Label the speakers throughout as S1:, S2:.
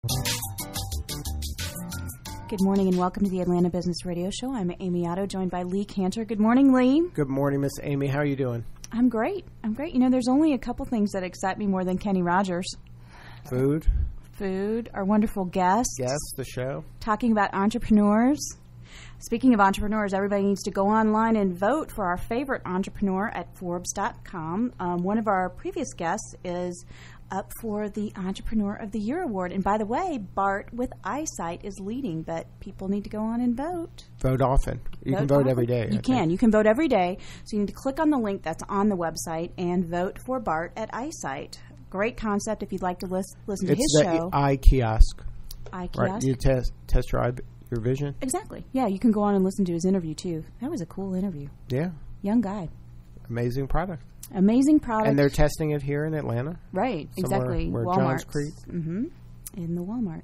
S1: Good morning and welcome to the Atlanta Business Radio Show. I'm Amy Otto, joined by Lee Cantor. Good morning, Lee.
S2: Good morning, Miss Amy. How are you doing?
S1: I'm great. You know, there's only a couple things that excite me more than Kenny Rogers.
S2: Food,
S1: our wonderful guests.
S2: the show.
S1: Talking about entrepreneurs. Speaking of entrepreneurs, everybody needs to go online and vote for our favorite entrepreneur at Forbes.com. One of our previous guests is up for the Entrepreneur of the Year award. And by the way, Bart with Eyesight is leading, but people need to go on and vote.
S2: Vote often. You can vote every day.
S1: You can vote every day. So you need to click on the link that's on the website and vote for Bart at Eyesight. Great concept if you'd like to listen to his show.
S2: It's the eye kiosk.
S1: Eye kiosk.
S2: Right. You test your vision.
S1: Exactly. Yeah, you can go on and listen to his interview too. That was a cool interview.
S2: Yeah.
S1: Young guy.
S2: Amazing product.
S1: Amazing product.
S2: And they're testing it here in Atlanta.
S1: Right, exactly.
S2: Where
S1: Walmart.
S2: Johns Creek.
S1: Mm-hmm. In the Walmart.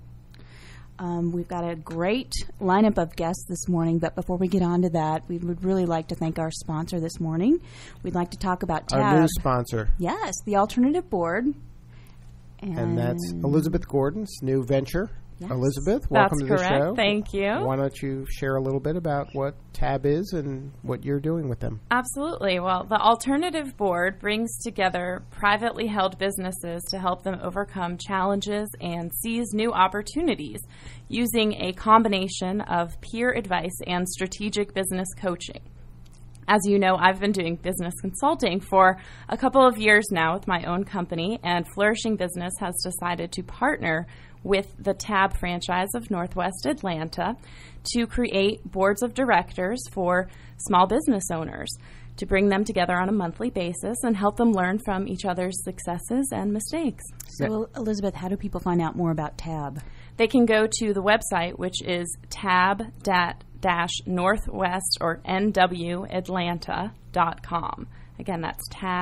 S1: We've got a great lineup of guests this morning, but before we get on to that, we would really like to thank our sponsor this morning. We'd like to talk about TAB.
S2: Our new sponsor.
S1: Yes, the Alternative Board.
S2: And that's Elizabeth Gordon's new venture.
S1: Yes.
S2: Elizabeth, welcome to the show.
S3: Thank you.
S2: Why don't you share a little bit about what TAB is and what you're doing with them?
S3: Absolutely. Well, the Alternative Board brings together privately held businesses to help them overcome challenges and seize new opportunities using a combination of peer advice and strategic business coaching. As you know, I've been doing business consulting for a couple of years now with my own company, and Flourishing Business has decided to partner with the TAB franchise of Northwest Atlanta to create boards of directors for small business owners to bring them together on a monthly basis and help them learn from each other's successes and mistakes.
S1: So, Elizabeth, how do people find out more about TAB?
S3: They can go to the website, which is tab-northwest or NWAtlanta.com. Again, that's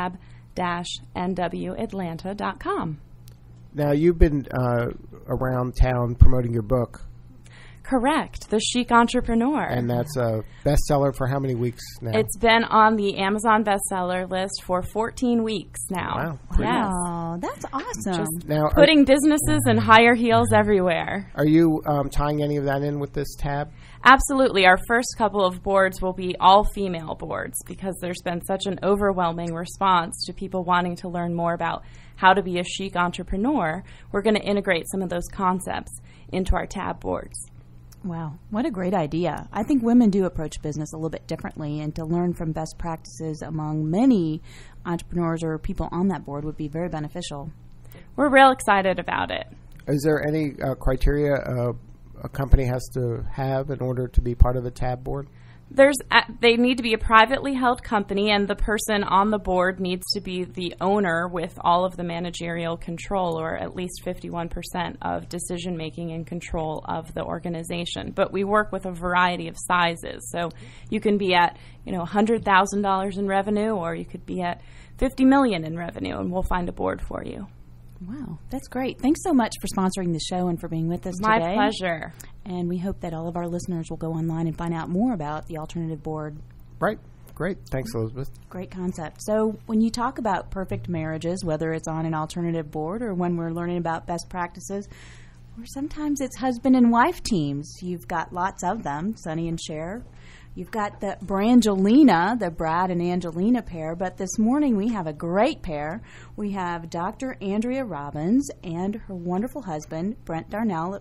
S3: tab-NWAtlanta.com.
S2: Now, you've been around town promoting your book.
S3: Correct. The Chic Entrepreneur.
S2: And that's a bestseller for how many weeks now?
S3: It's been on the Amazon bestseller list for 14 weeks now.
S2: Wow.
S3: Yes.
S1: Oh, that's awesome.
S3: Just putting businesses in higher heels everywhere.
S2: Are you tying any of that in with this tab?
S3: Absolutely. Our first couple of boards will be all-female boards because there's been such an overwhelming response to people wanting to learn more about how to be a chic entrepreneur. We're going to integrate some of those concepts into our tab boards.
S1: Wow, what a great idea. I think women do approach business a little bit differently, and to learn from best practices among many entrepreneurs or people on that board would be very beneficial.
S3: We're real excited about it.
S2: Is there any criteria a company has to have in order to be part of the tab board?
S3: They need to be a privately held company, and the person on the board needs to be the owner with all of the managerial control, or at least 51% of decision-making and control of the organization. But we work with a variety of sizes. So you can be at $100,000 in revenue, or you could be at $50 million in revenue, and we'll find a board for you.
S1: Wow, that's great. Thanks so much for sponsoring the show and for being with us
S3: today.
S1: My
S3: pleasure.
S1: And we hope that all of our listeners will go online and find out more about the Alternative Board.
S2: Right. Great. Thanks, Elizabeth.
S1: Great concept. So when you talk about perfect marriages, whether it's on an alternative board or when we're learning about best practices, or sometimes it's husband and wife teams. You've got lots of them, Sonny and Cher. You've got the Brangelina, the Brad and Angelina pair, but this morning we have a great pair. We have Dr. Andrea Robbins and her wonderful husband, Brent Darnell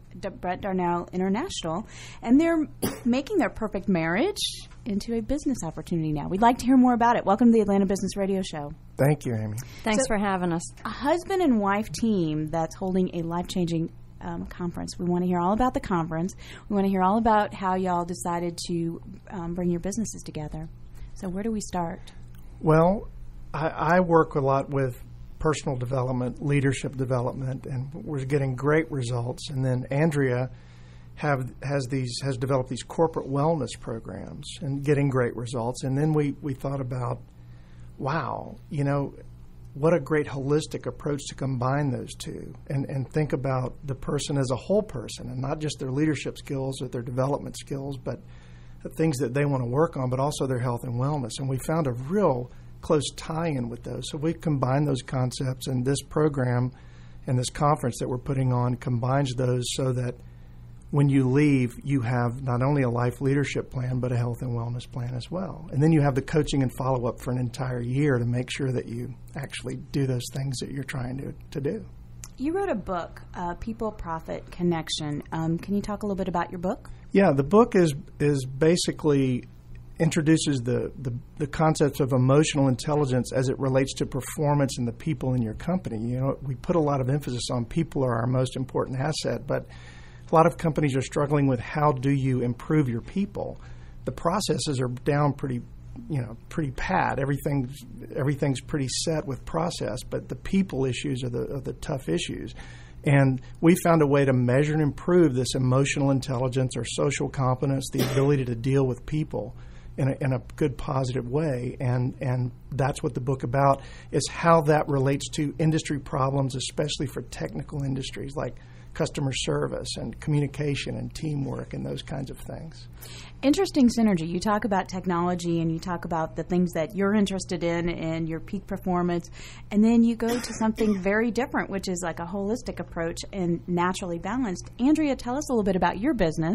S1: International, and they're making their perfect marriage into a business opportunity now. We'd like to hear more about it. Welcome to the Atlanta Business Radio Show.
S2: Thank you, Amy.
S4: Thanks for having us.
S1: A husband and wife team that's holding a life-changing conference. We want to hear all about the conference. We want to hear all about how y'all decided to bring your businesses together. So where do we start?
S5: Well, I work a lot with personal development, leadership development, and we're getting great results. And then Andrea has developed these corporate wellness programs and getting great results. And then we thought about, wow, what a great holistic approach to combine those two and think about the person as a whole person and not just their leadership skills or their development skills, but the things that they want to work on, but also their health and wellness. And we found a real close tie-in with those. So we combined those concepts in this program And this conference that we're putting on combines those so that when you leave, you have not only a life leadership plan, but a health and wellness plan as well. And then you have the coaching and follow-up for an entire year to make sure that you actually do those things that you're trying to do.
S1: You wrote a book, People Profit Connection. Can you talk a little bit about your book?
S5: Yeah, the book is basically introduces the concepts of emotional intelligence as it relates to performance and the people in your company. You know, we put a lot of emphasis on people are our most important asset, but a lot of companies are struggling with how do you improve your people. The processes are down pretty pat. Everything's pretty set with process, but the people issues are the tough issues. And we found a way to measure and improve this emotional intelligence or social competence, the ability to deal with people in a good, positive way. And that's what the book about is how that relates to industry problems, especially for technical industries like customer service and communication and teamwork and those kinds of things.
S1: Interesting synergy. You talk about technology and you talk about the things that you're interested in and your peak performance, and then you go to something very different, which is like a holistic approach and naturally balanced. Andrea, tell us a little bit about your business.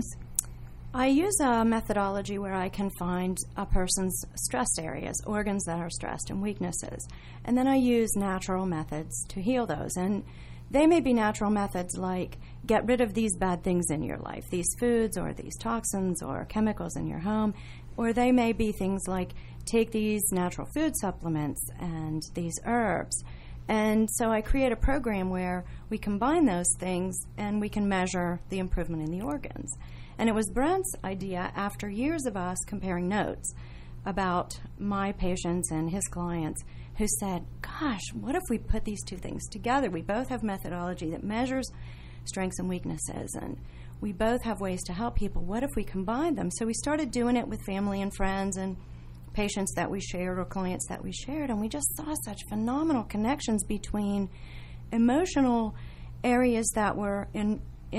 S4: I use a methodology where I can find a person's stressed areas, organs that are stressed, and weaknesses. And then I use natural methods to heal those. And they may be natural methods like get rid of these bad things in your life, these foods or these toxins or chemicals in your home, or they may be things like take these natural food supplements and these herbs. And so I create a program where we combine those things and we can measure the improvement in the organs. And it was Brent's idea after years of us comparing notes about my patients and his clients who said, gosh, what if we put these two things together? We both have methodology that measures strengths and weaknesses, and we both have ways to help people. What if we combine them? So we started doing it with family and friends and patients that we shared or clients that we shared, and we just saw such phenomenal connections between emotional areas that were in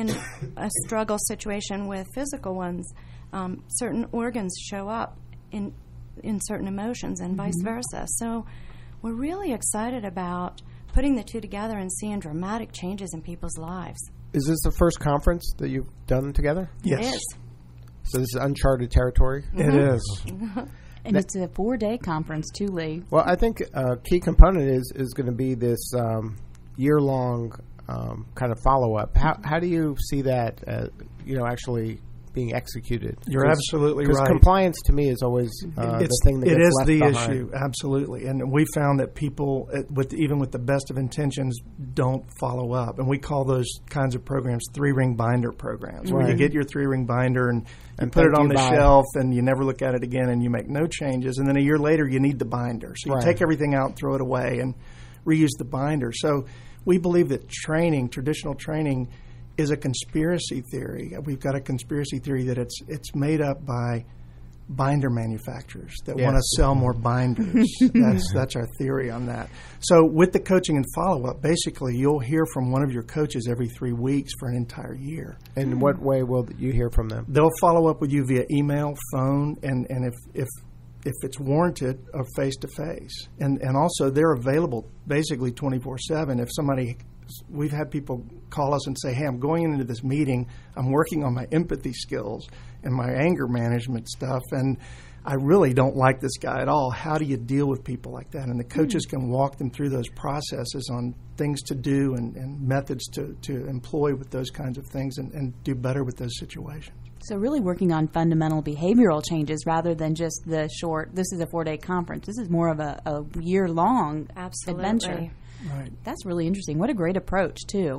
S4: a struggle situation with physical ones. Certain organs show up in certain emotions and vice versa. So we're really excited about putting the two together and seeing dramatic changes in people's lives.
S2: Is this the first conference that you've done together?
S5: Yes.
S4: It is.
S2: So this is uncharted territory?
S5: It is.
S1: And it's a 4-day conference too, Lee.
S2: Well, I think a key component is going to be this year-long kind of follow-up. How do you see that, actually being executed?
S5: You're absolutely right.
S2: Because compliance to me is always the thing that gets left behind.
S5: It is the issue, absolutely. And we found that people, even with the best of intentions, don't follow up. And we call those kinds of programs 3-ring binder programs, where you get your 3-ring binder and put it on the shelf and you never look at it again and you make no changes. And then a year later you need the binder. So you take everything out, throw it away, and reuse the binder. So we believe that traditional training is a conspiracy theory. We've got a conspiracy theory that it's made up by binder manufacturers that want to sell more binders. That's our theory on that. So with the coaching and follow-up, basically you'll hear from one of your coaches every 3 weeks for an entire year.
S2: And in what way will you hear from them?
S5: They'll follow up with you via email, phone, and if it's warranted, face-to-face. And also they're available basically 24/7. We've had people call us and say, hey, I'm going into this meeting, I'm working on my empathy skills and my anger management stuff, and I really don't like this guy at all. How do you deal with people like that? And the coaches can walk them through those processes on things to do and methods to employ with those kinds of things and do better with those situations.
S1: So really working on fundamental behavioral changes rather than just the short, this is a 4-day conference. This is more of a year-long adventure.
S5: Right.
S1: That's really interesting. What a great approach, too.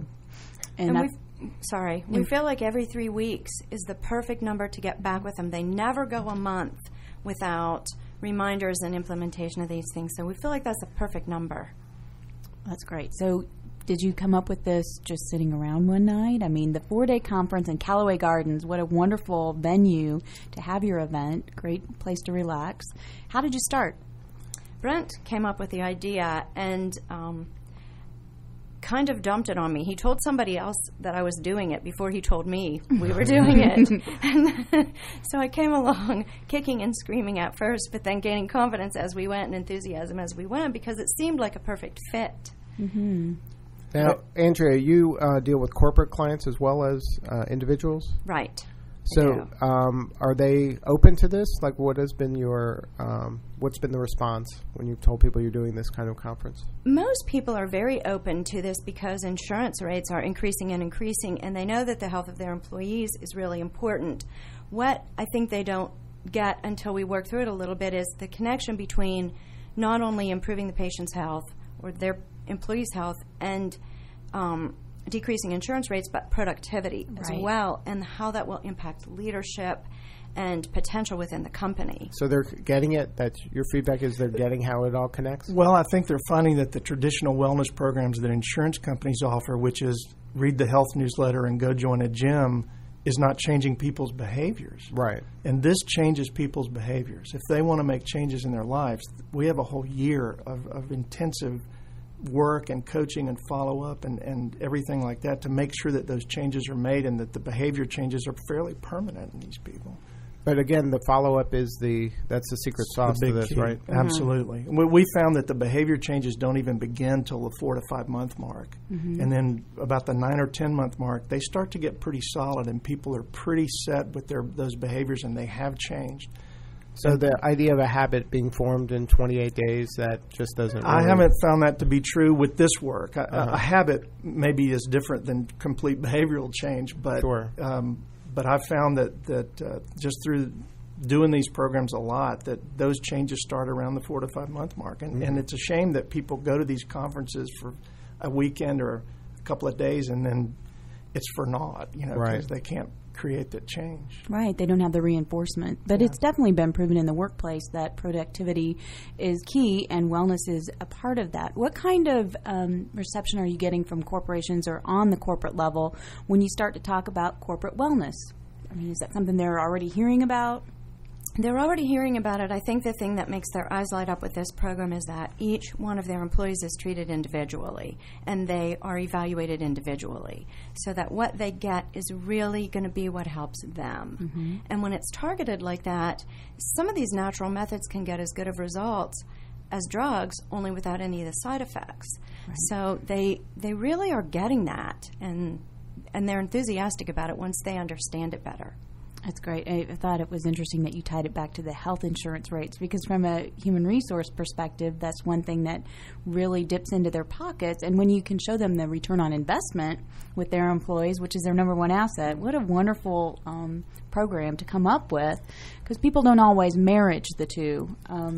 S4: We feel like every 3 weeks is the perfect number to get back with them. They never go a month without reminders and implementation of these things. So we feel like that's a perfect number.
S1: That's great. So did you come up with this just sitting around one night? I mean, the 4-day conference in Callaway Gardens, what a wonderful venue to have your event. Great place to relax. How did you start?
S4: Brent came up with the idea and kind of dumped it on me. He told somebody else that I was doing it before he told me we were doing it. And so I came along kicking and screaming at first, but then gaining confidence as we went and enthusiasm as we went because it seemed like a perfect fit.
S1: Mm-hmm.
S2: Now, Andrea, you deal with corporate clients as well as individuals.
S4: Right.
S2: So, are they open to this? Like, what has been what's been the response when you've told people you're doing this kind of conference?
S4: Most people are very open to this because insurance rates are increasing and increasing, and they know that the health of their employees is really important. What I think they don't get until we work through it a little bit is the connection between not only improving the patient's health or their employees' health and decreasing insurance rates, but productivity as well, and how that will impact leadership and potential within the company.
S2: So they're getting it? That your feedback is they're getting how it all connects?
S5: Well, I think they're finding that the traditional wellness programs that insurance companies offer, which is read the health newsletter and go join a gym, is not changing people's behaviors.
S2: Right.
S5: And this changes people's behaviors. If they want to make changes in their lives, we have a whole year of intensive work and coaching and follow-up and everything like that to make sure that those changes are made and that the behavior changes are fairly permanent in these people.
S2: But again, the follow-up is that's the secret sauce to this,
S5: key.
S2: right?
S5: Absolutely. We found that the behavior changes don't even begin till the 4 to 5 month mark. And then about the 9 or 10 month mark, they start to get pretty solid and people are pretty set with those behaviors and they have changed.
S2: So the idea of a habit being formed in 28 days, that just doesn't really...
S5: I haven't found that to be true with this work. A habit maybe is different than complete behavioral change, but
S2: Sure.
S5: But I've found that just through doing these programs a lot, that those changes start around the 4 to 5 month mark. And it's a shame that people go to these conferences for a weekend or a couple of days and then it's for naught, because they can't create that change.
S1: Right, they don't have the reinforcement. But it's definitely been proven in the workplace that productivity is key and wellness is a part of that. What kind of reception are you getting from corporations or on the corporate level when you start to talk about corporate wellness? I mean, is that something they're already hearing about?
S4: They're already hearing about it. I think the thing that makes their eyes light up with this program is that each one of their employees is treated individually, and they are evaluated individually, so that what they get is really going to be what helps them. And when it's targeted like that, some of these natural methods can get as good of results as drugs, only without any of the side effects. So they really are getting that, and they're enthusiastic about it once they understand it better.
S1: That's great. I thought it was interesting that you tied it back to the health insurance rates, because from a human resource perspective, that's one thing that really dips into their pockets. And when you can show them the return on investment with their employees, which is their number one asset, what a wonderful program to come up with, because people don't always marriage the two.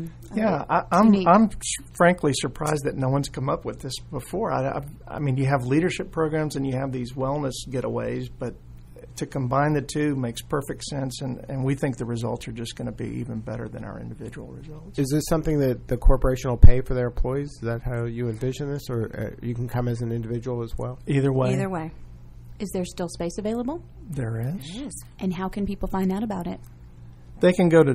S5: I'm frankly surprised that no one's come up with this before. I mean, you have leadership programs and you have these wellness getaways, but to combine the two makes perfect sense, and we think the results are just going to be even better than our individual results.
S2: Is this something that the corporation will pay for their employees? Is that how you envision this, or you can come as an individual as well?
S5: Either way.
S4: Either way.
S1: Is there still space available?
S5: There is.
S4: It is.
S1: And how can people find out about it?
S5: They can go to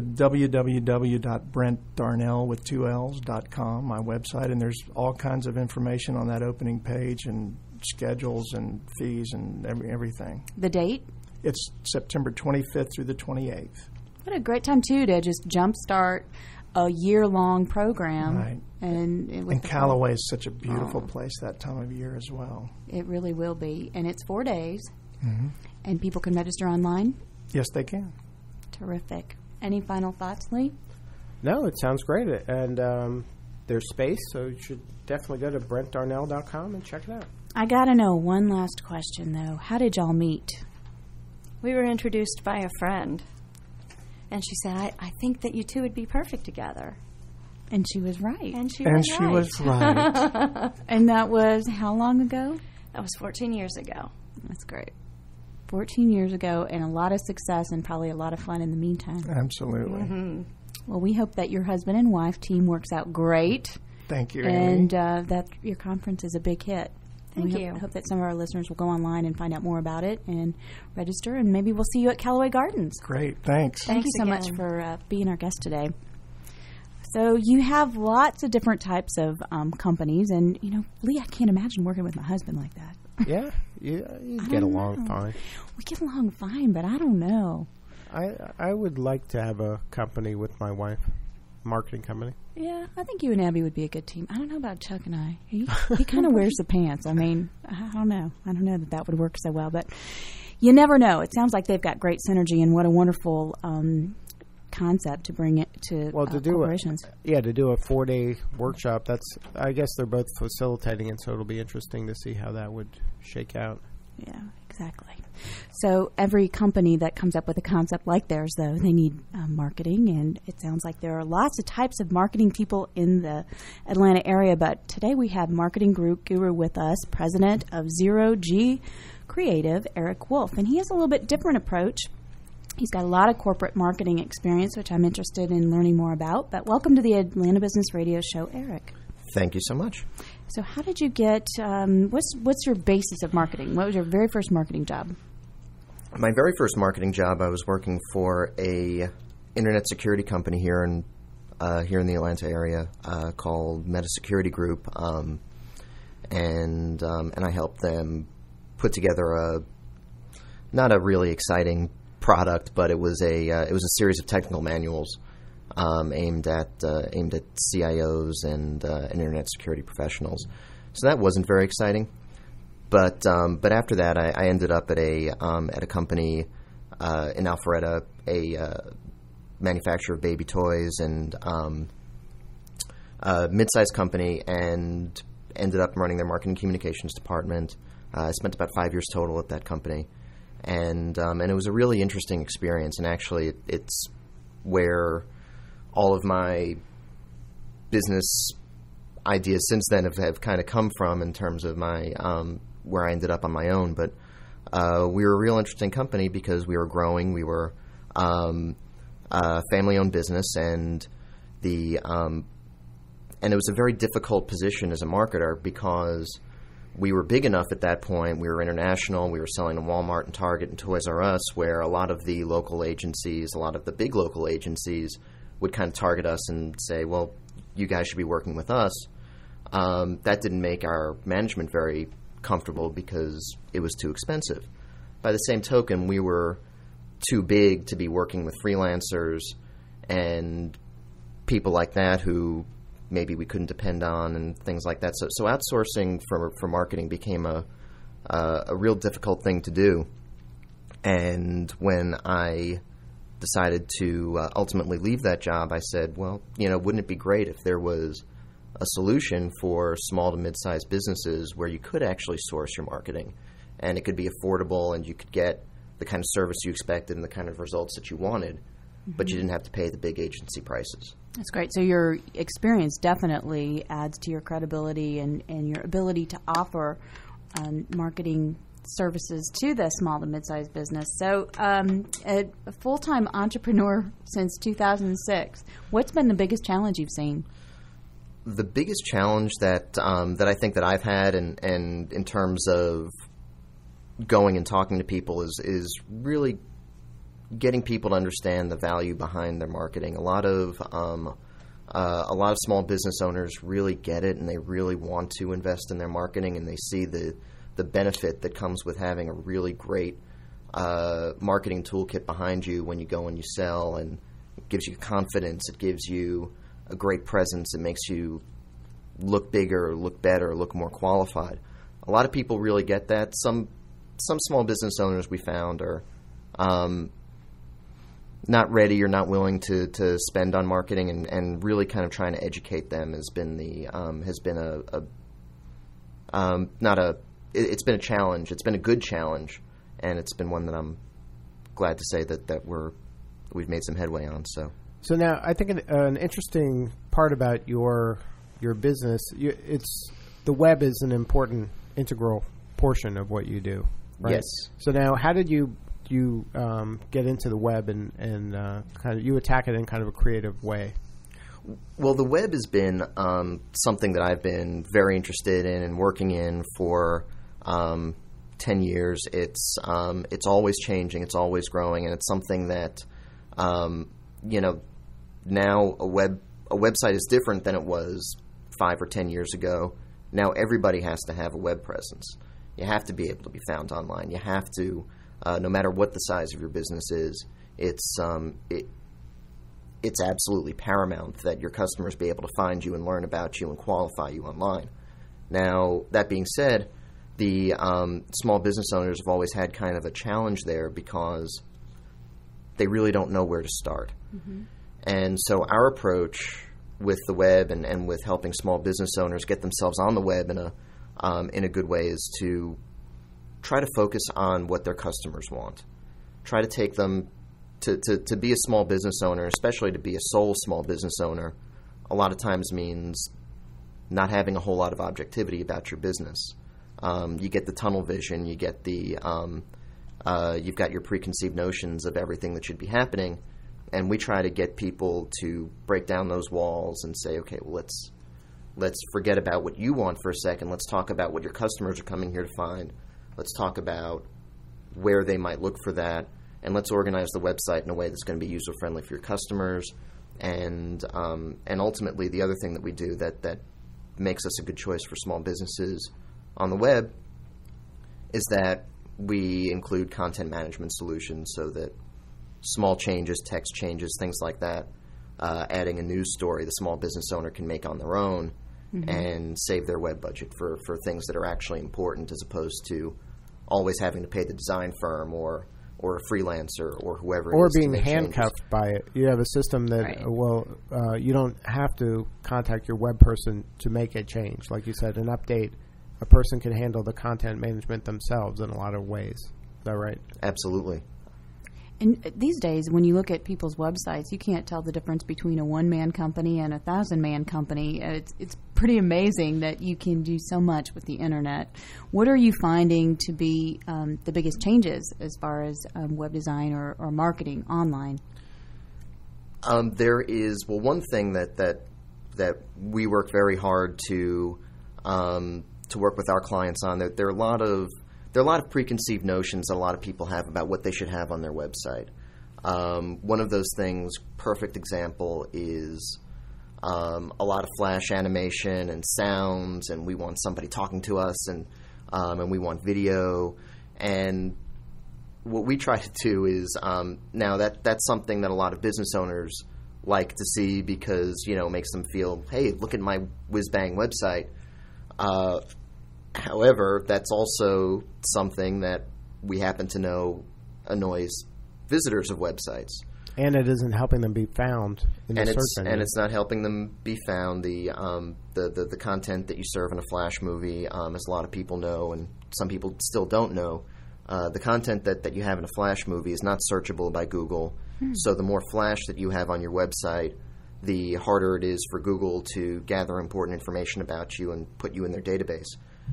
S5: www.brentdarnell.com, my website, and there's all kinds of information on that opening page and schedules and fees and everything.
S1: The date?
S5: It's September 25th through the 28th.
S1: What a great time, too, to just jumpstart a year-long program.
S5: Right.
S1: And
S5: Callaway is such a beautiful place that time of year as well.
S1: It really will be. And it's 4 days. And people can register online?
S5: Yes, they can.
S1: Terrific. Any final thoughts, Lee?
S2: No, it sounds great. And there's space, so you should definitely go to BrentDarnell.com and check it out.
S1: I got to know one last question, though. How did y'all meet?
S4: We were introduced by a friend, and she said, I think that you two would be perfect together.
S1: And she was right.
S4: And she
S5: was right.
S1: And that was how long ago?
S4: That was 14 years ago.
S1: That's great. 14 years ago, and a lot of success and probably a lot of fun in the meantime.
S5: Absolutely.
S1: Well, we hope that your husband and wife team works out great.
S5: Thank you,
S1: and
S5: Amy.
S1: that your conference is a big hit.
S4: Thank you.
S1: I hope that some of our listeners will go online and find out more about it and register, and maybe we'll see you at Callaway Gardens.
S5: Great, thanks.
S1: Thank you so much for being our guest today. So you have lots of different types of companies, and, Lee, I can't imagine working with my husband like that.
S2: Yeah, you get along fine.
S1: We get along fine, but I don't know.
S2: I would like to have a company with my wife. marketing company?
S1: Yeah, I think you and Abby would be a good team. I don't know about Chuck and I. He kind of wears the pants. I mean, I don't know. I don't know that would work so well, but you never know. It sounds like they've got great synergy, and what a wonderful concept to bring it to corporations.
S2: To do a 4-day workshop. I guess they're both facilitating it, so it'll be interesting to see how that would shake out.
S1: Yeah, exactly. So every company that comes up with a concept like theirs, though, they need marketing, and it sounds like there are lots of types of marketing people in the Atlanta area, but today we have marketing guru with us, president of Zero G Creative, Eric Wolf, and he has a little bit different approach. He's got a lot of corporate marketing experience, which I'm interested in learning more about, but welcome to the Atlanta Business Radio Show, Eric.
S6: Thank you so much.
S1: So how did you get, what's your basis of marketing? What was your very first marketing job?
S6: My very first marketing job, I was working for a internet security company here in the Atlanta area called Meta Security Group, and I helped them put together not a really exciting product, but it was a series of technical manuals aimed at CIOs and internet security professionals. So that wasn't very exciting. But after that, I ended up at a company in Alpharetta, a manufacturer of baby toys, and a mid-sized company, and ended up running their marketing communications department. I spent about 5 years total at that company, and it was a really interesting experience. And actually, it's where all of my business ideas since then have kind of come from in terms of my where I ended up on my own. But we were a real interesting company because we were growing. We were a family-owned business, and it was a very difficult position as a marketer because we were big enough at that point. We were international. We were selling to Walmart and Target and Toys R Us, where a lot of the local agencies, a lot of the big local agencies, would kind of target us and say, well, you guys should be working with us. That didn't make our management very comfortable because it was too expensive. By the same token, we were too big to be working with freelancers and people like that who maybe we couldn't depend on and things like that. So outsourcing for marketing became a real difficult thing to do. And when I decided to ultimately leave that job, I said, well, wouldn't it be great if there was a solution for small to mid-sized businesses where you could actually source your marketing, and it could be affordable, and you could get the kind of service you expected and the kind of results that you wanted, but you didn't have to pay the big agency prices.
S1: That's great. So your experience definitely adds to your credibility and your ability to offer marketing services to the small to mid-sized business. So a full-time entrepreneur since 2006, what's been the biggest challenge you've seen?
S6: The biggest challenge that I think that I've had, and in terms of going and talking to people, is really getting people to understand the value behind their marketing. A lot of small business owners really get it, and they really want to invest in their marketing, and they see the benefit that comes with having a really great marketing toolkit behind you when you go and you sell, and it gives you confidence. It gives you a great presence. It makes you look bigger, look better, look more qualified. A lot of people really get that. Some small business owners we found are not ready or not willing to spend on marketing, and really kind of trying to educate them it's been a challenge. It's been a good challenge, and it's been one that I'm glad to say that we've made some headway on. So
S2: now I think an interesting part about your business, it's the web is an important integral portion of what you do, right?
S6: Yes.
S2: So now, how did you get into the web and kind of you attack it in kind of a creative way?
S6: Well, the web has been something that I've been very interested in and working in for 10 years. It's always changing. It's always growing, and it's something that now a website is different than it was 5 or 10 years ago. Now everybody has to have a web presence. You have to be able to be found online. You have to, no matter what the size of your business is, it's it's absolutely paramount that your customers be able to find you and learn about you and qualify you online. Now, that being said, the small business owners have always had kind of a challenge there because they really don't know where to start. Mm-hmm. And so our approach with the web and with helping small business owners get themselves on the web in a good way is to try to focus on what their customers want. Try to take them to be a small business owner, especially to be a sole small business owner, a lot of times means not having a whole lot of objectivity about your business. You get the tunnel vision, you get the you've got your preconceived notions of everything that should be happening, and we try to get people to break down those walls and say, okay, well, let's forget about what you want for a second. Let's talk about what your customers are coming here to find. Let's talk about where they might look for that, and let's organize the website in a way that's going to be user-friendly for your customers. And ultimately, the other thing that we do that makes us a good choice for small businesses on the web is that we include content management solutions so that small changes, text changes, things like that, adding a news story the small business owner can make on their own and save their web budget for things that are actually important, as opposed to always having to pay the design firm or a freelancer or whoever it
S2: or
S6: is to
S2: being
S6: make
S2: handcuffed
S6: changes.
S2: by it. You have a system that,
S1: Right.
S2: You don't have to contact your web person to make a change. Like you said, an update, a person can handle the content management themselves in a lot of ways. Is that right?
S6: Absolutely.
S1: And these days, when you look at people's websites, you can't tell the difference between a one-man company and a 1,000-man company. It's pretty amazing that you can do so much with the Internet. What are you finding to be the biggest changes as far as web design or marketing online?
S6: There is, well, one thing that we work very hard to work with our clients on. There are a lot of preconceived notions that a lot of people have about what they should have on their website. One of those things, perfect example, is a lot of flash animation and sounds, and we want somebody talking to us, and we want video. And what we try to do is, now that's something that a lot of business owners like to see because, it makes them feel, hey, look at my whiz-bang website. However, that's also something that we happen to know annoys visitors of websites.
S2: And it isn't helping them be found in the search engine.
S6: And it's not helping them be found. The content that you serve in a Flash movie, as a lot of people know, and some people still don't know, the content that you have in a Flash movie is not searchable by Google. So the more Flash that you have on your website, the harder it is for Google to gather important information about you and put you in their database.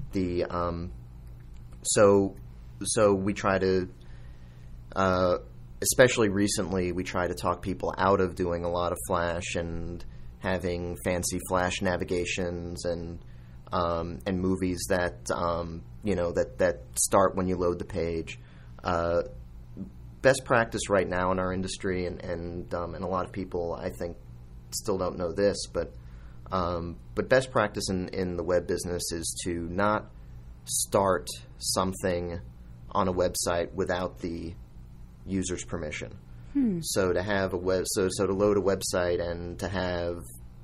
S6: So we try to, especially recently, we try to talk people out of doing a lot of Flash and having fancy Flash navigations and movies that that start when you load the page. Best practice right now in our industry, and a lot of people I think still don't know this, but best practice in the web business is to not start something on a website without the user's permission. So to have so to load a website and to have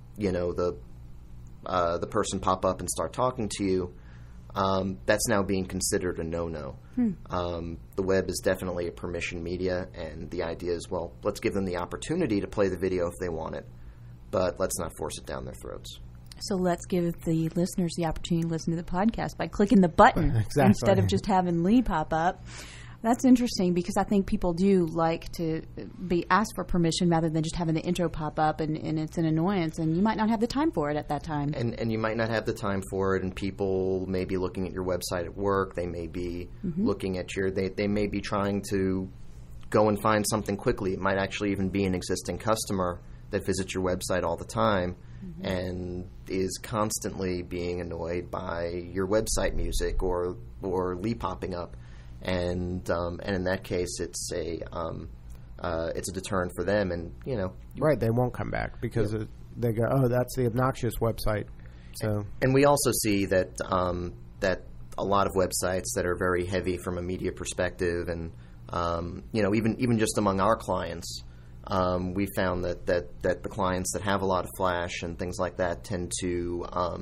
S6: the person pop up and start talking to you, that's now being considered a no-no. The web is definitely a permission media, and the idea is, well, let's give them the opportunity to play the video if they want it, but let's not force it down their throats.
S1: So let's give the listeners the opportunity to listen to the podcast by clicking the button instead of just having Lee pop up. That's interesting because I think people do like to be asked for permission rather than just having the intro pop up, and it's an annoyance, and you might not have the time for it at that time.
S6: And you might not have the time for it, and people may be looking at your website at work. They may be looking at they may be trying to go and find something quickly. It might actually even be an existing customer that visits your website all the time and is constantly being annoyed by your website music or Lee popping up. And in that case, it's a deterrent for them, and
S2: right, they won't come back because they go, oh, that's the obnoxious website. So,
S6: and we also see that that a lot of websites that are very heavy from a media perspective, and even just among our clients, we found that the clients that have a lot of flash and things like that tend to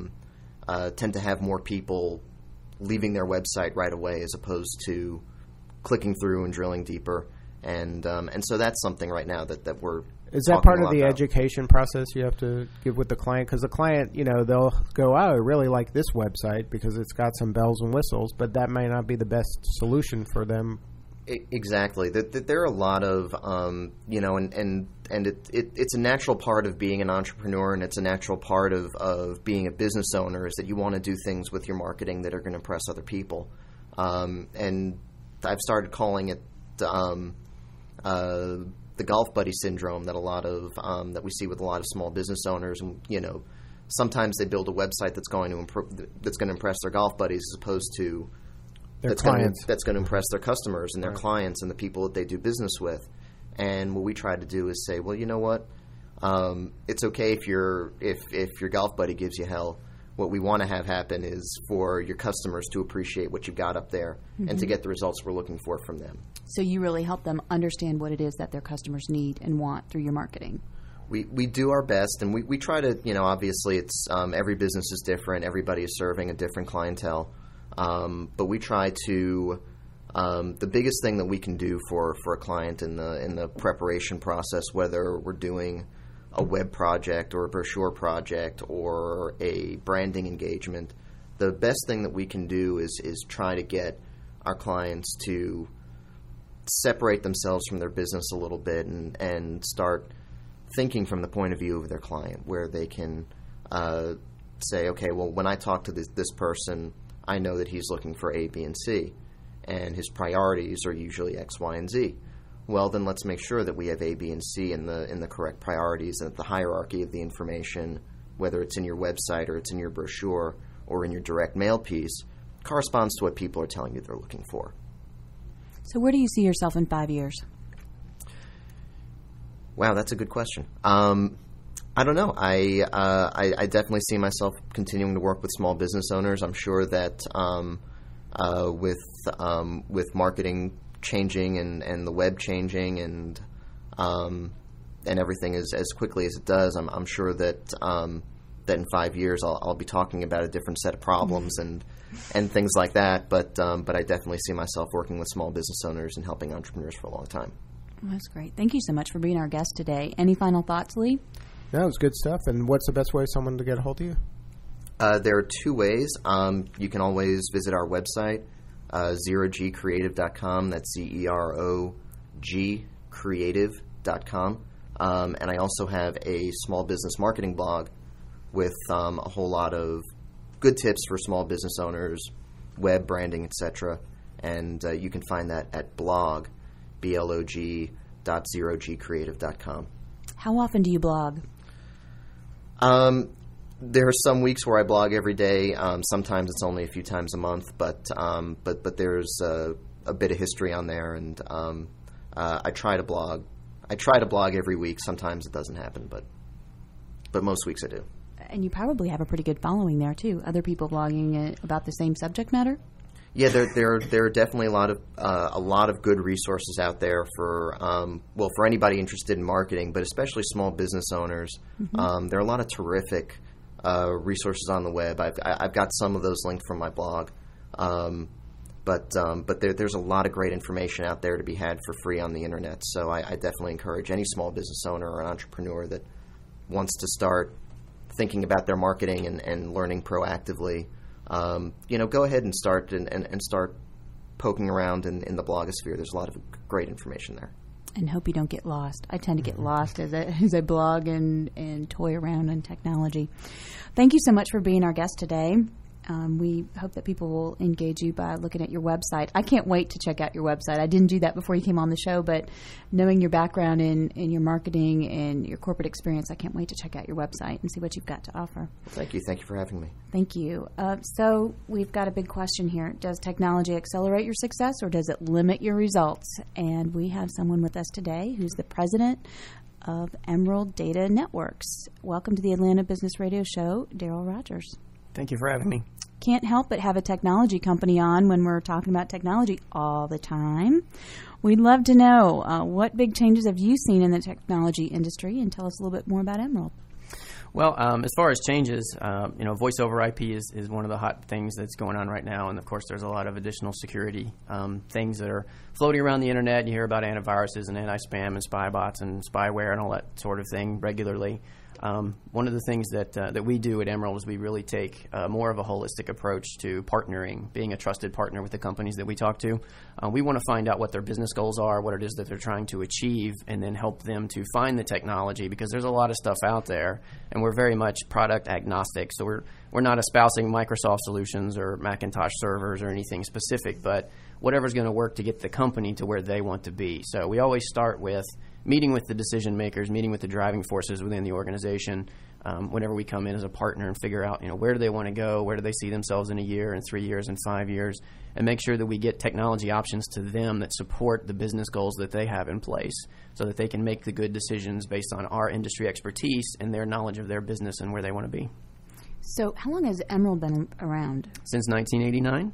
S6: have more people leaving their website right away as opposed to clicking through and drilling deeper. And so that's something right now that we're
S2: Is that part of the education process you have to give with the client? Because the client, they'll go, oh, I really like this website because it's got some bells and whistles, but that may not be the best solution for them.
S6: Exactly. There are a lot of, and it's a natural part of being an entrepreneur, and it's a natural part of being a business owner is that you want to do things with your marketing that are going to impress other people. And I've started calling it the golf buddy syndrome that that we see with a lot of small business owners. And sometimes they build a website that's going to impress their golf buddies as opposed to
S2: their clients.
S6: That's going to impress their customers and their clients and the people that they do business with. And what we try to do is say, well, you know what? It's okay if your golf buddy gives you hell. What we want to have happen is for your customers to appreciate what you've got up there and to get the results we're looking for from them.
S1: So you really help them understand what it is that their customers need and want through your marketing.
S6: We do our best, and we try to, obviously it's every business is different. Everybody is serving a different clientele. But we try to the biggest thing that we can do for a client in the preparation process, whether we're doing a web project or a brochure project or a branding engagement, the best thing that we can do is try to get our clients to separate themselves from their business a little bit and start thinking from the point of view of their client, where they can say, okay, well, when I talk to this person, I know that he's looking for A, B, and C, and his priorities are usually X, Y, and Z. Well, then let's make sure that we have A, B, and C in the correct priorities, and that the hierarchy of the information, whether it's in your website or it's in your brochure or in your direct mail piece, corresponds to what people are telling you they're looking for.
S1: So where do you see yourself in 5 years?
S6: Wow, that's a good question. I don't know. I definitely see myself continuing to work with small business owners. I'm sure that with marketing changing and the web changing and everything as quickly as it does, I'm sure that in 5 years I'll be talking about a different set of problems and things like that. But I definitely see myself working with small business owners and helping entrepreneurs for a long time.
S1: Well, that's great. Thank you so much for being our guest today. Any final thoughts, Lee?
S2: No, it's good stuff. And what's the best way someone to get a hold of you?
S6: There are two ways. You can always visit our website, zerogcreative.com. That's ZEROG creative.com. And I also have a small business marketing blog with a whole lot of good tips for small business owners, web branding, etc. And you can find that at blog.zerogcreative.com.
S1: How often do you blog?
S6: There are some weeks where I blog every day. Sometimes it's only a few times a month, but there's a bit of history on there, and I try to blog. I try to blog every week. Sometimes it doesn't happen, but most weeks I do.
S1: And you probably have a pretty good following there too. Other people blogging about the same subject matter.
S6: Yeah, there are definitely a lot of good resources out there for anybody interested in marketing, but especially small business owners. Mm-hmm. There are a lot of terrific resources on the web. I've got some of those linked from my blog, but there's a lot of great information out there to be had for free on the internet. So I definitely encourage any small business owner or entrepreneur that wants to start thinking about their marketing and learning proactively. Go ahead and start and start poking around in the blogosphere. There's a lot of great information there.
S1: And hope you don't get lost. I tend to get lost as I blog and toy around in technology. Thank you so much for being our guest today. We hope that people will engage you by looking at your website. I can't wait to check out your website. I didn't do that before you came on the show, but knowing your background in your marketing and your corporate experience, I can't wait to check out your website and see what you've got to offer.
S6: Thank you. Thank you for having me.
S1: Thank you. So we've got a big question here. Does technology accelerate your success or does it limit your results? And we have someone with us today who's the president of Emerald Data Networks. Welcome to the Atlanta Business Radio Show, Daryl Rogers.
S7: Thank you for having me.
S1: can't help but have a technology company on when we're talking about technology all the time. We'd love to know what big changes have you seen in the technology industry, and tell us a little bit more about Emerald.
S7: Well, as far as changes, voice over IP is one of the hot things that's going on right now. And, of course, there's a lot of additional security things that are floating around the Internet. You hear about antiviruses and anti-spam and spy bots and spyware and all that sort of thing regularly. One of the things that we do at Emerald is we really take more of a holistic approach to partnering, being a trusted partner with the companies that we talk to. We want to find out what their business goals are, what it is that they're trying to achieve, and then help them to find the technology, because there's a lot of stuff out there, and we're very much product agnostic. So we're not espousing Microsoft solutions or Macintosh servers or anything specific, but whatever's going to work to get the company to where they want to be. So we always start with meeting with the decision makers, meeting with the driving forces within the organization whenever we come in as a partner, and figure out, where do they want to go, where do they see themselves in a year, in 3 years, in 5 years, and make sure that we get technology options to them that support the business goals that they have in place, so that they can make the good decisions based on our industry expertise and their knowledge of their business and where they want to be.
S1: So how long has Emerald been around?
S7: Since 1989.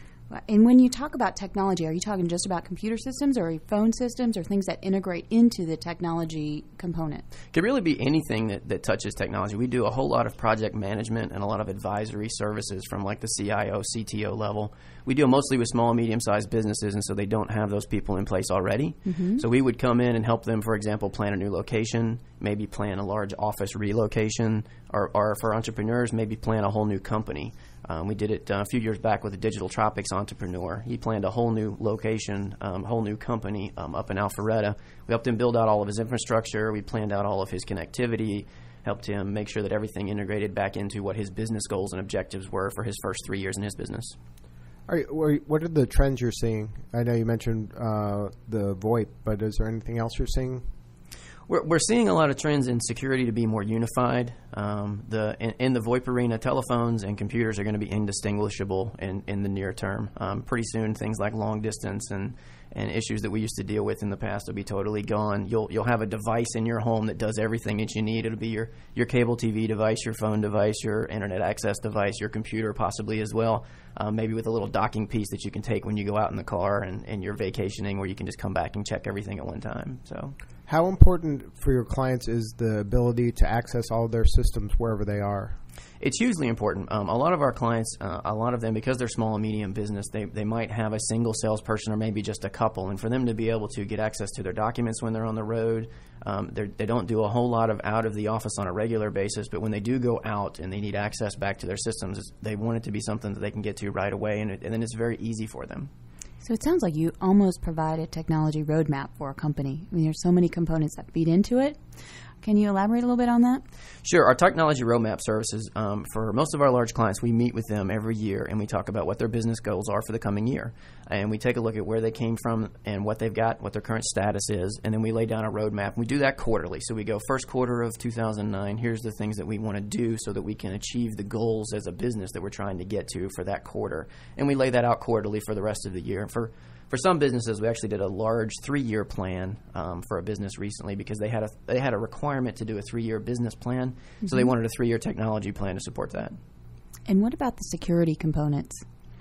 S1: And when you talk about technology, are you talking just about computer systems or phone systems or things that integrate into the technology component?
S7: It could really be anything that touches technology. We do a whole lot of project management and a lot of advisory services from like the CIO, CTO level. We deal mostly with small and medium-sized businesses, and so they don't have those people in place already. Mm-hmm. So we would come in and help them, for example, plan a new location, maybe plan a large office relocation, or for entrepreneurs, maybe plan a whole new company. We did it a few years back with a Digital Tropics entrepreneur. He planned a whole new location, whole new company up in Alpharetta. We helped him build out all of his infrastructure. We planned out all of his connectivity, helped him make sure that everything integrated back into what his business goals and objectives were for his first 3 years in his business.
S2: What are the trends you're seeing? I know you mentioned the VoIP, but is there anything else you're seeing?
S7: We're seeing a lot of trends in security to be more unified. In the VoIP arena, telephones and computers are going to be indistinguishable in the near term. Pretty soon, things like long distance and issues that we used to deal with in the past will be totally gone. You'll have a device in your home that does everything that you need. It'll be your cable TV device, your phone device, your internet access device, your computer possibly as well, maybe with a little docking piece that you can take when you go out in the car and you're vacationing, where you can just come back and check everything at one time. So,
S2: how important for your clients is the ability to access all of their systems wherever they are?
S7: It's hugely important. A lot of our clients, a lot of them, because they're small and medium business, they might have a single salesperson or maybe just a couple. And for them to be able to get access to their documents when they're on the road, they don't do a whole lot of out of the office on a regular basis. But when they do go out and they need access back to their systems, they want it to be something that they can get to right away, and then it's very easy for them.
S1: So it sounds like you almost provide a technology roadmap for a company. I mean, there's so many components that feed into it. Can you elaborate a little bit on that?
S7: Sure. Our technology roadmap services, for most of our large clients, we meet with them every year and we talk about what their business goals are for the coming year. And we take a look at where they came from and what they've got, what their current status is, and then we lay down a roadmap. We do that quarterly. So we go first quarter of 2009, here's the things that we want to do so that we can achieve the goals as a business that we're trying to get to for that quarter. And we lay that out quarterly for the rest of the year. For some businesses, we actually did a large 3-year plan for a business recently, because they had a requirement to do a 3-year business plan, mm-hmm. So they wanted a 3-year technology plan to support that.
S1: And what about the security components?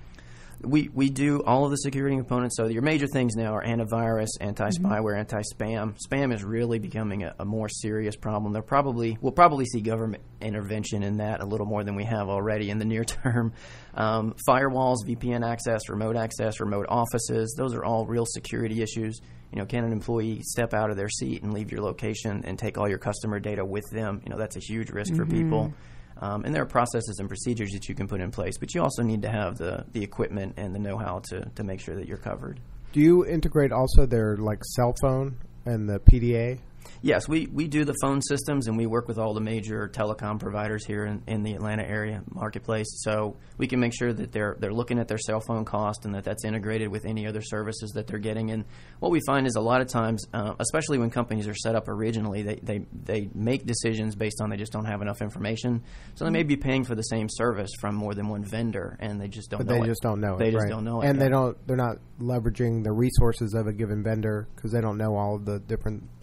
S7: We do all of the security components. So your major things now are antivirus, anti-spyware, mm-hmm. anti-spam. Spam is really becoming a more serious problem. We'll probably see government intervention in that a little more than we have already in the near term. Firewalls, VPN access, remote offices, those are all real security issues. Can an employee step out of their seat and leave your location and take all your customer data with them? That's a huge risk mm-hmm. for people. And there are processes and procedures that you can put in place, but you also need to have the equipment and the know-how to make sure that you're covered.
S2: Do you integrate also their cell phone and the PDA?
S7: Yes, we do the phone systems, and we work with all the major telecom providers here in the Atlanta area marketplace. So we can make sure that they're looking at their cell phone cost and that's integrated with any other services that they're getting. And what we find is a lot of times, especially when companies are set up originally, they make decisions based on they just don't have enough information. So they may be paying for the same service from more than one vendor, and they just don't know it.
S2: They just don't know it.
S7: They just
S2: right.
S7: don't know it.
S2: And they're not leveraging the resources of a given vendor because they don't know all of the different how it all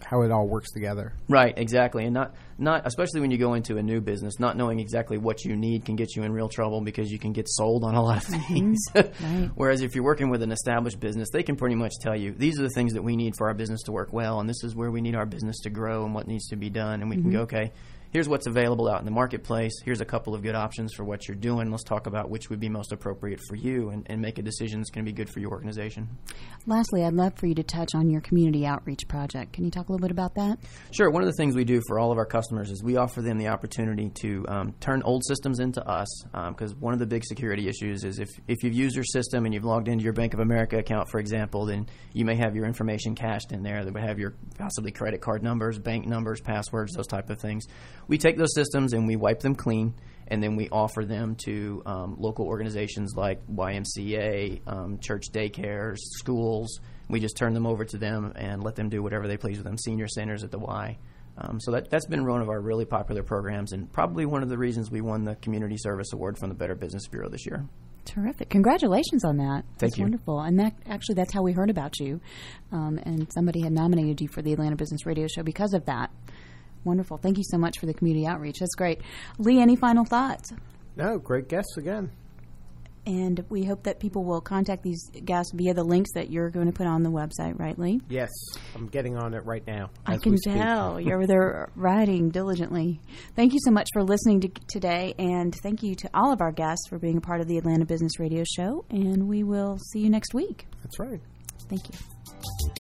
S2: all works together.
S7: Right, exactly. And not especially when you go into a new business, not knowing exactly what you need can get you in real trouble because you can get sold on a lot of things.
S1: Right.
S7: Whereas if you're working with an established business, they can pretty much tell you, these are the things that we need for our business to work well, and this is where we need our business to grow and what needs to be done. And we can go, okay, here's what's available out in the marketplace. Here's a couple of good options for what you're doing. Let's talk about which would be most appropriate for you and make a decision that's going to be good for your organization.
S1: Lastly, I'd love for you to touch on your community outreach project. Can you talk a little bit about that?
S7: Sure. One of the things we do for all of our customers is we offer them the opportunity to turn old systems into us, because one of the big security issues is if you've used your system and you've logged into your Bank of America account, for example, then you may have your information cached in there that would have your possibly credit card numbers, bank numbers, passwords, those type of things. We take those systems and we wipe them clean, and then we offer them to local organizations like YMCA, church daycares, schools. We just turn them over to them and let them do whatever they please with them, senior centers at the Y. So that's been one of our really popular programs and probably one of the reasons we won the Community Service Award from the Better Business Bureau this year.
S1: Terrific. Congratulations on that.
S7: Thank you.
S1: Wonderful. And that's how we heard about you. And somebody had nominated you for the Atlanta Business Radio Show because of that. Wonderful. Thank you so much for the community outreach. That's great. Lee, any final thoughts?
S2: No, great guests again.
S1: And we hope that people will contact these guests via the links that you're going to put on the website, right, Lee?
S2: Yes, I'm getting on it right now.
S1: I can tell. You're there writing diligently. Thank you so much for listening today, and thank you to all of our guests for being a part of the Atlanta Business Radio Show, and we will see you next week.
S2: That's right.
S1: Thank you.